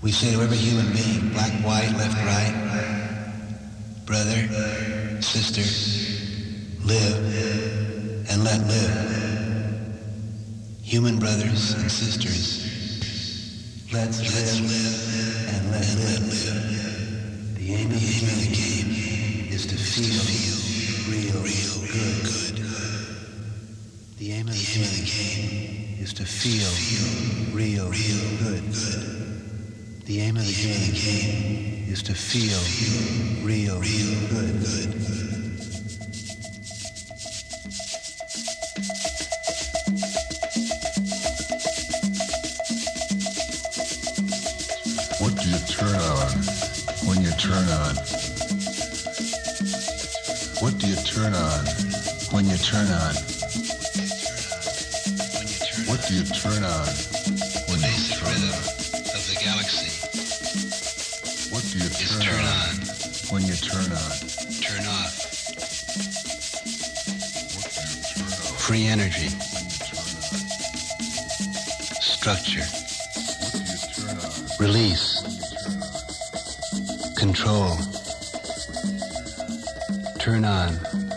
We say to every human being, black, white, left, right, brother, sister, live and let live. Human brothers and sisters, let's live and let live. The aim of the game is to feel real good. The aim of the game is to feel real good. The aim of the game is to feel real good. What do you turn on when you turn on? What do you turn on when you turn on? What do you turn on when you turn on? Of the galaxy. What do you turn on when you turn on? Turn off. What do you turn on Free energy. when you turn on? Structure. What do you turn on Release. when you turn on? Control. Turn on.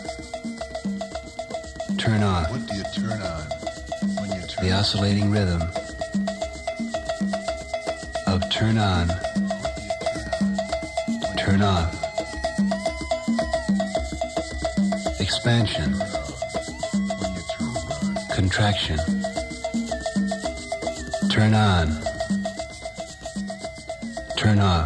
Turn off. What do you turn on when you turn The on? oscillating rhythm of turn on, turn off. Expansion, When you turn on? contraction. Turn on, turn off.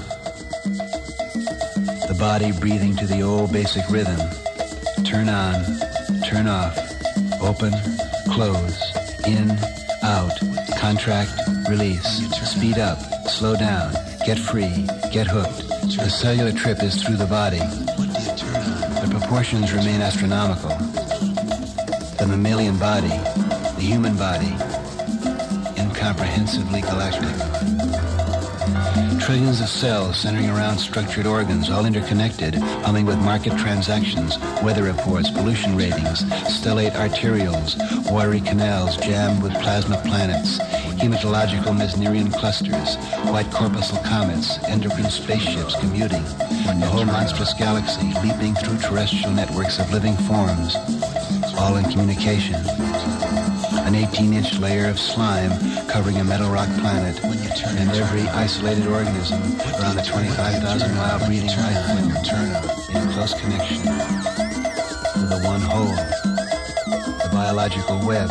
The body breathing to the old basic rhythm. Turn on, turn off. Open, close, in, out, contract, release, speed up, slow down, get free, get hooked. The cellular trip is through the body. The proportions remain astronomical. The mammalian body, the human body, incomprehensibly galactic. Trillions of cells centering around structured organs, all interconnected, humming with market transactions, weather reports, pollution ratings, stellate arterioles, watery canals jammed with plasma planets, hematological Mesnerian clusters, white corpuscle comets, endocrine spaceships commuting, the whole monstrous galaxy leaping through terrestrial networks of living forms, all in communication. An 18-inch layer of slime covering a metal rock planet, and every isolated organism around a 25,000-mile breathing life form in close connection to the one whole, the biological web.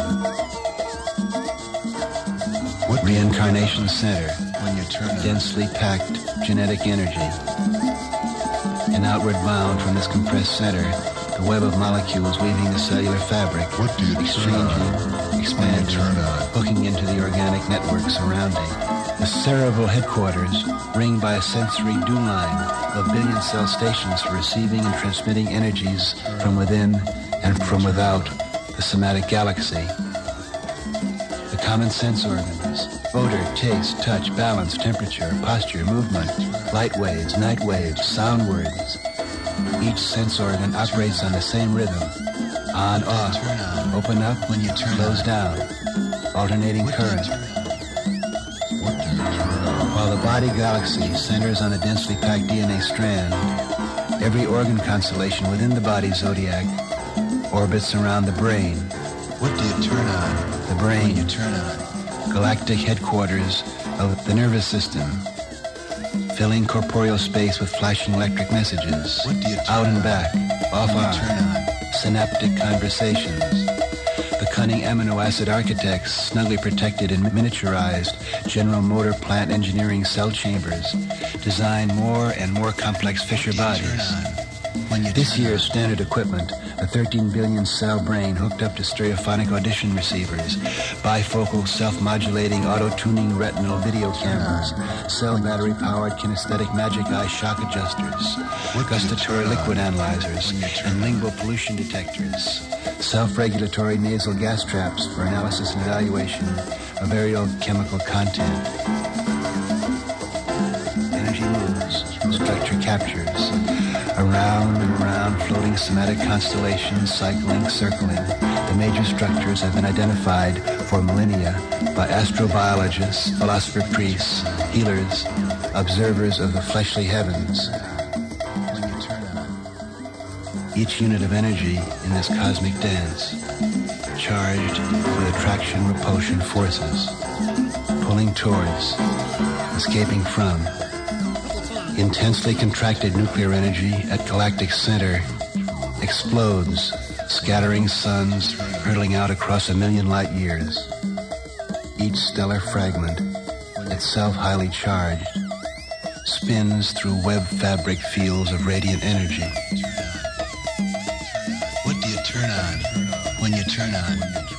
Reincarnation center, When you turn on? densely packed genetic energy. And outward bound from this compressed center, the web of molecules weaving the cellular fabric, What do you turn exchanging, on? expanding, Turn on. hooking into the organic network surrounding. The cerebral headquarters, ringed by a sensory dew line of billion-cell stations for receiving and transmitting energies from within and from without the somatic galaxy. The common sense organs, odor, taste, touch, balance, temperature, posture, movement, light waves, night waves, sound words. Each sense organ operates on the same rhythm. On, off, open up, close down, alternating current. What do you turn on? While the body galaxy centers on a densely packed DNA strand, every organ constellation within the body zodiac orbits around the brain. What do you turn on? The brain, When you turn on? galactic headquarters of the nervous system, filling corporeal space with flashing electric messages, What do you turn out and on? back, off When you on, turn on? synaptic conversations. The cunning amino acid architects, snugly protected and miniaturized general motor plant engineering cell chambers, design more and more complex Fisher bodies. When you This turn year's standard equipment, a 13 billion cell brain hooked up to stereophonic audition receivers, bifocal self-modulating auto-tuning retinal video cameras, cell battery-powered kinesthetic magic eye shock adjusters, gustatory liquid analyzers, and lingual pollution detectors, self-regulatory nasal gas traps for analysis and evaluation of aerochemical content. Energy moves, structure captures, around and around floating somatic constellations, cycling, circling. The major structures have been identified for millennia by astrobiologists, philosopher priests, healers, observers of the fleshly heavens. Each unit of energy in this cosmic dance, charged with attraction-repulsion forces, pulling towards, escaping from, intensely contracted nuclear energy at galactic center explodes, scattering suns hurtling out across 1,000,000 light years. Each stellar fragment, itself highly charged, spins through web fabric fields of radiant energy. What do you turn on when you turn on?